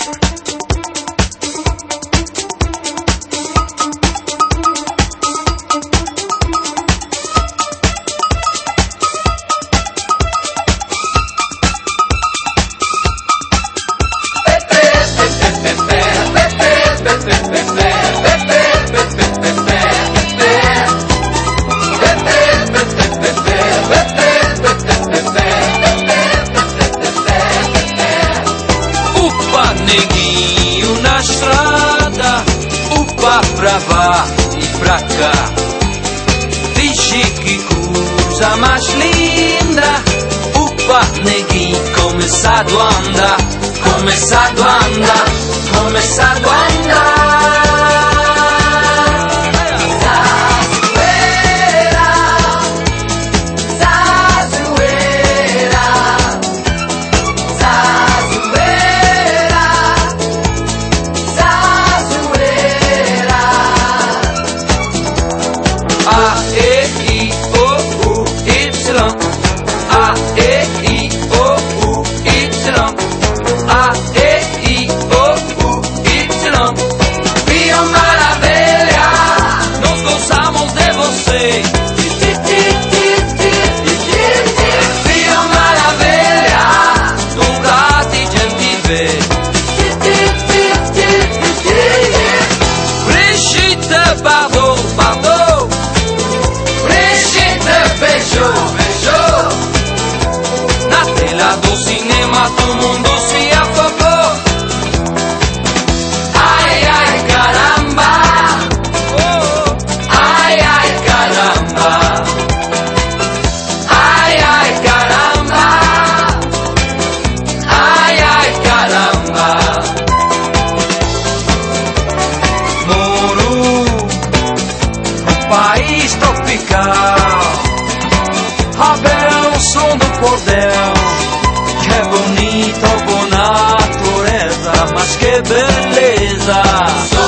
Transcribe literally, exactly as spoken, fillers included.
Neguinho na estrada, upa pra lá e pra cá. Vixe que coisa mais linda, upa neguinho começado a andar, começado a andar, começado a andar. A, E, I, O, U, Y. A, E, I, O, U, Y. A, E, I, O, U, Y. Rio Maravilha, nós gostamos de você. Rio Maravilha, lugar de gente ver. Brigitte Bardot, Bardot. Beijou, beijou. Na tela do cinema todo mundo se afogou. Ai, ai, caramba. Oh. Ai, ai, caramba. Ai, ai, caramba. Ai, ai, caramba. Moro no país tropical. Abel, o som do cordel, que é bonito com natureza, mas que beleza.